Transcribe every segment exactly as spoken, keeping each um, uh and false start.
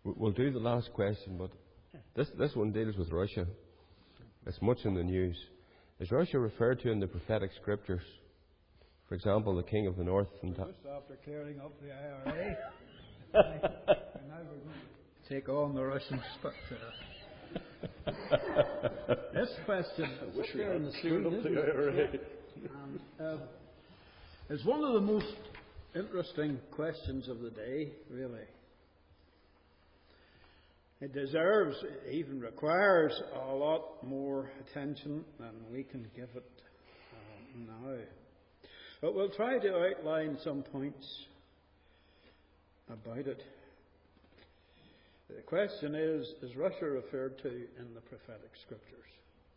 We'll do the last question, but this, this one deals with Russia. It's much in the news. Is Russia referred to in the prophetic scriptures? For example, the king of the north. And Just after clearing up the I R A, and now we're going to take on the Russians. But uh, this question is there in the screen, isn't it? And, uh, is one of the most interesting questions of the day, really. It deserves, it even requires a lot more attention than we can give it uh, now. But we'll try to outline some points about it. The question is, is Russia referred to in the prophetic scriptures?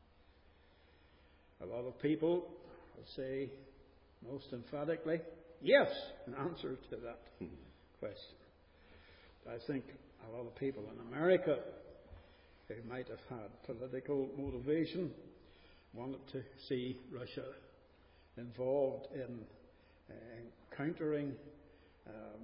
A lot of people will say, most emphatically, yes, in answer to that question. I think a lot of people in America who might have had political motivation wanted to see Russia involved in uh, countering um,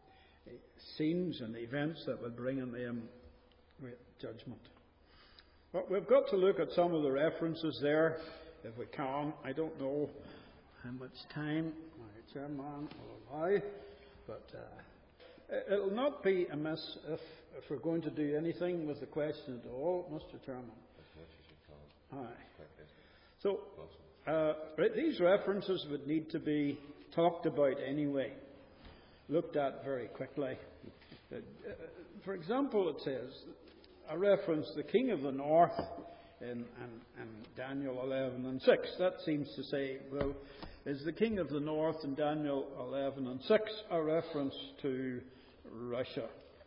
scenes and events that would bring on them great judgment. But we've got to look at some of the references there, if we can. I don't know how much time my chairman will allow, but uh, it'll not be amiss if, if we're going to do anything with the question at all, Mister Chairman. Aye. So, uh, these references would need to be talked about anyway, looked at very quickly. Uh, for example, it says, a reference, the king of the north in, in, in Daniel eleven and six. That seems to say, well, is the king of the north in Daniel eleven and six a reference to Russia?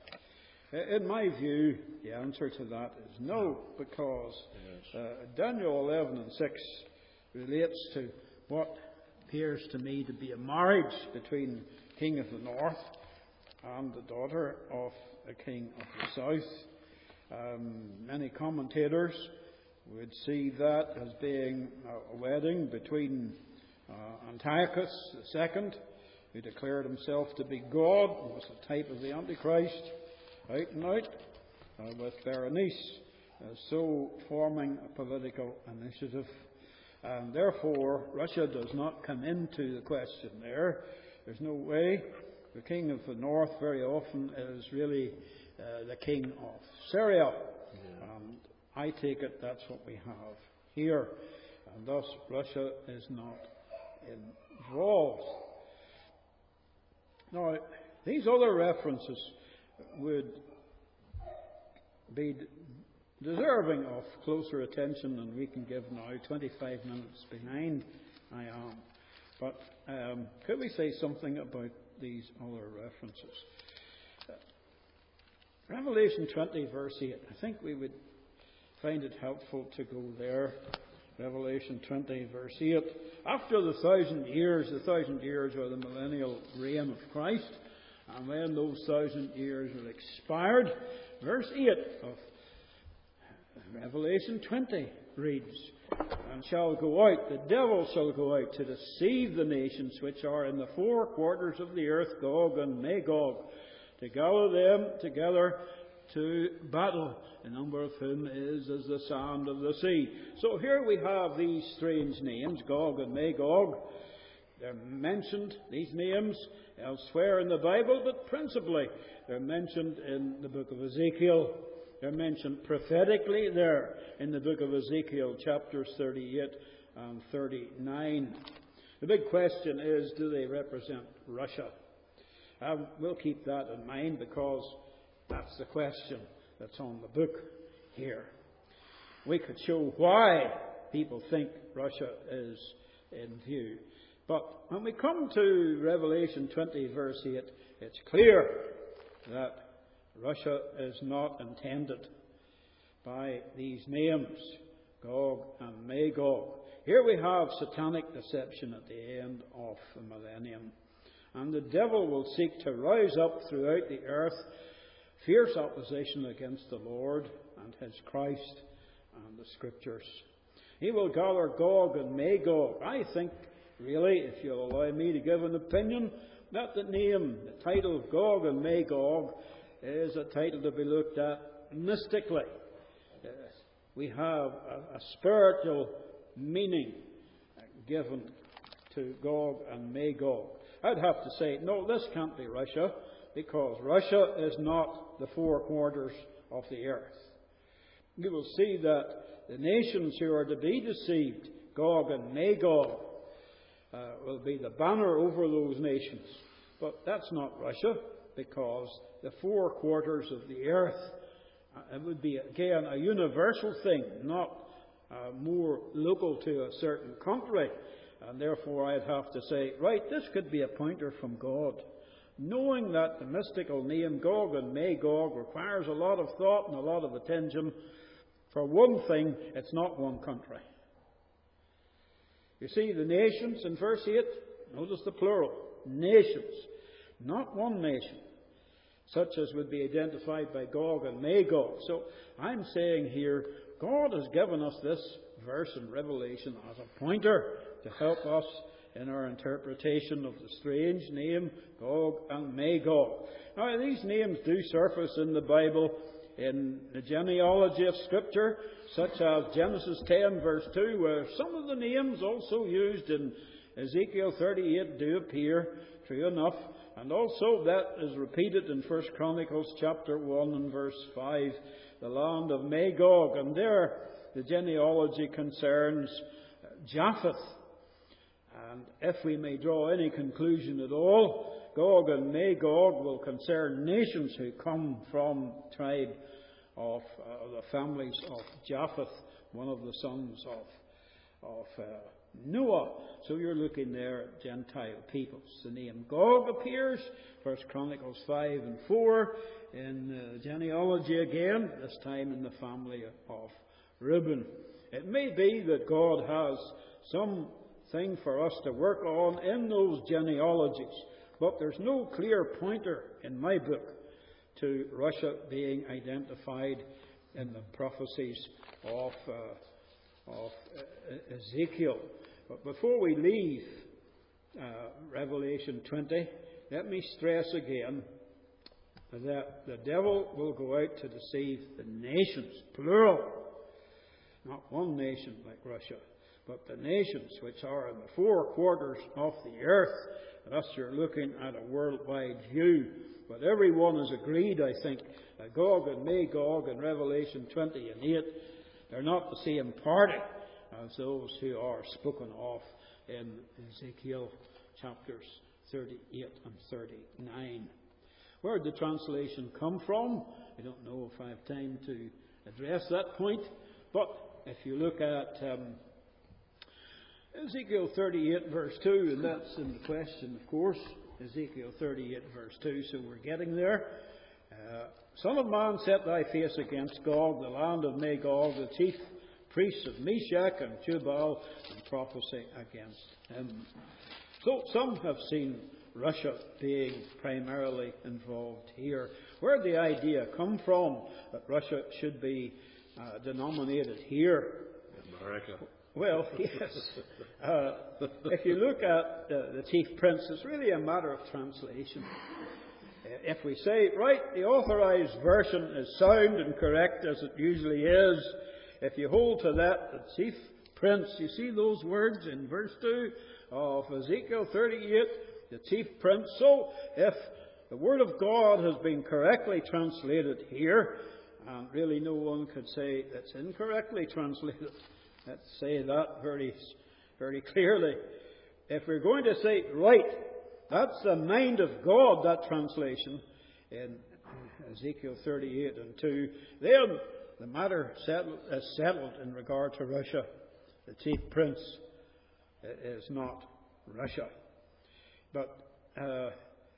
In my view, the answer to that is no, because uh, Daniel eleven and six relates to what appears to me to be a marriage between king of the north and the daughter of a king of the south. Um, many commentators would see that as being a wedding between uh, Antiochus the second, who declared himself to be God, was the type of the Antichrist, out and out, uh, with Berenice, uh, so forming a political initiative. And therefore, Russia does not come into the question there. There's no way. The king of the north very often is really uh, the king of Syria. Yeah. And I take it that's what we have here. And thus, Russia is not involved. Now, these other references would be deserving of closer attention than we can give now. twenty-five minutes behind I am. But um, could we say something about these other references? Uh, Revelation twenty, verse eight. I think we would find it helpful to go there. Revelation twenty, verse eight. After the thousand years, the thousand years are the millennial reign of Christ. And when those thousand years are expired, verse eight of Revelation twenty reads, and shall go out, the devil shall go out to deceive the nations which are in the four quarters of the earth, Gog and Magog, to gather them together to battle, the number of whom is as the sand of the sea. So here we have these strange names, Gog and Magog. They're mentioned, these names, elsewhere in the Bible, but principally they're mentioned in the book of Ezekiel. They're mentioned prophetically there in the book of Ezekiel, chapters thirty-eight and thirty-nine. The big question is, do they represent Russia? Um, we'll keep that in mind because that's the question that's on the book here. We could show why people think Russia is in view. But when we come to Revelation twenty, verse eight, it's clear that Russia is not intended by these names, Gog and Magog. Here we have satanic deception at the end of the millennium. And the devil will seek to rise up throughout the earth fierce opposition against the Lord and His Christ and the Scriptures. He will gather Gog and Magog. I think, really, if you'll allow me to give an opinion, that the name, the title of Gog and Magog, is a title to be looked at mystically. Uh, we have a, a spiritual meaning given to Gog and Magog. I'd have to say, no, this can't be Russia, because Russia is not the four quarters of the earth. You will see that the nations who are to be deceived, Gog and Magog, uh, will be the banner over those nations. But that's not Russia, because the four quarters of the earth, uh, it would be, again, a universal thing, not uh, more local to a certain country. And therefore I'd have to say, right, this could be a pointer from God. Knowing that the mystical name Gog and Magog requires a lot of thought and a lot of attention, for one thing, it's not one country. You see, the nations in verse eight, notice the plural, nations, not one nation, such as would be identified by Gog and Magog. So I'm saying here, God has given us this verse in Revelation as a pointer to help us in our interpretation of the strange name Gog and Magog. Now, these names do surface in the Bible in the genealogy of Scripture, such as Genesis ten verse two, where some of the names also used in Ezekiel thirty-eight do appear, true enough, and also that is repeated in First Chronicles chapter one and verse five, the land of Magog, and there the genealogy concerns Japheth. And if we may draw any conclusion at all, Gog and Magog will concern nations who come from the tribe of uh, the families of Japheth, one of the sons of, of uh, Noah. So you're looking there at Gentile peoples. The name Gog appears, First Chronicles five and four, in uh, genealogy again, this time in the family of Reuben. It may be that God has some thing for us to work on in those genealogies, but there's no clear pointer in my book to Russia being identified in the prophecies of, uh, of Ezekiel. But before we leave uh, Revelation twenty, let me stress again that the devil will go out to deceive the nations, plural, not one nation like Russia, but the nations which are in the four quarters of the earth. Thus you're looking at a worldwide view. But everyone has agreed, I think, that Gog and Magog in Revelation twenty and eight, they're not the same party as those who are spoken of in Ezekiel chapters thirty-eight and thirty-nine. Where did the translation come from? I don't know if I have time to address that point. But if you look at um, Ezekiel thirty-eight verse two, and that's in the question, of course. Ezekiel thirty-eight verse two, so we're getting there. Uh, Son of man, set thy face against Gog, the land of Magog, the chief priests of Meshach and Tubal, and prophesy against him. So some have seen Russia being primarily involved here. Where did the idea come from that Russia should be uh, denominated here? America. Well, yes. Uh, if you look at uh, the chief prince, it's really a matter of translation. Uh, if we say, right, the authorized version is sound and correct as it usually is, if you hold to that, the chief prince, you see those words in verse two of Ezekiel thirty-eight, the chief prince. So, if the word of God has been correctly translated here, and really no one could say it's incorrectly translated, let's say that very, very clearly. If we're going to say, right, that's the mind of God, that translation, in Ezekiel thirty-eight and two, then the matter settled, is settled in regard to Russia. The chief prince is not Russia. But uh,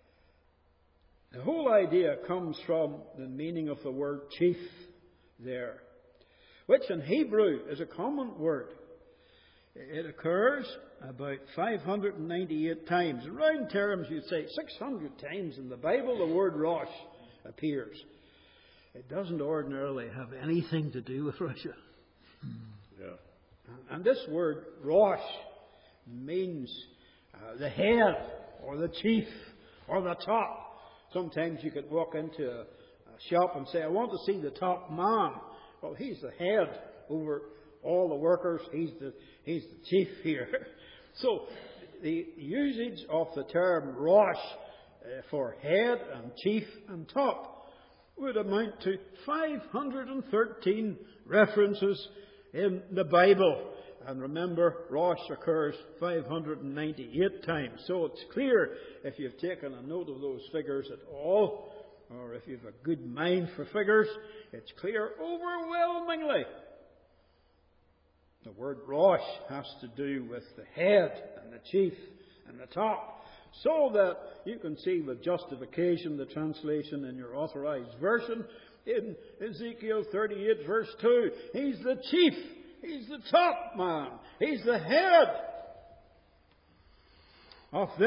the whole idea comes from the meaning of the word chief there, which in Hebrew is a common word. It occurs about five hundred ninety-eight times. In round terms, you'd say six hundred times in the Bible the word Rosh appears. It doesn't ordinarily have anything to do with Russia. Yeah. And this word Rosh means uh, the head or the chief or the top. Sometimes you could walk into a, a shop and say, I want to see the top man. Well, he's the head over all the workers. He's the, he's the chief here. So the usage of the term Rosh uh, for head and chief and top would amount to five hundred thirteen references in the Bible. And remember, Rosh occurs five hundred ninety-eight times. So it's clear, if you've taken a note of those figures at all, or if you've a good mind for figures, it's clear overwhelmingly the word Rosh has to do with the head and the chief and the top. So that you can see with justification, the translation in your authorized version, in Ezekiel thirty-eight verse two, He's the chief, He's the top man, He's the head of them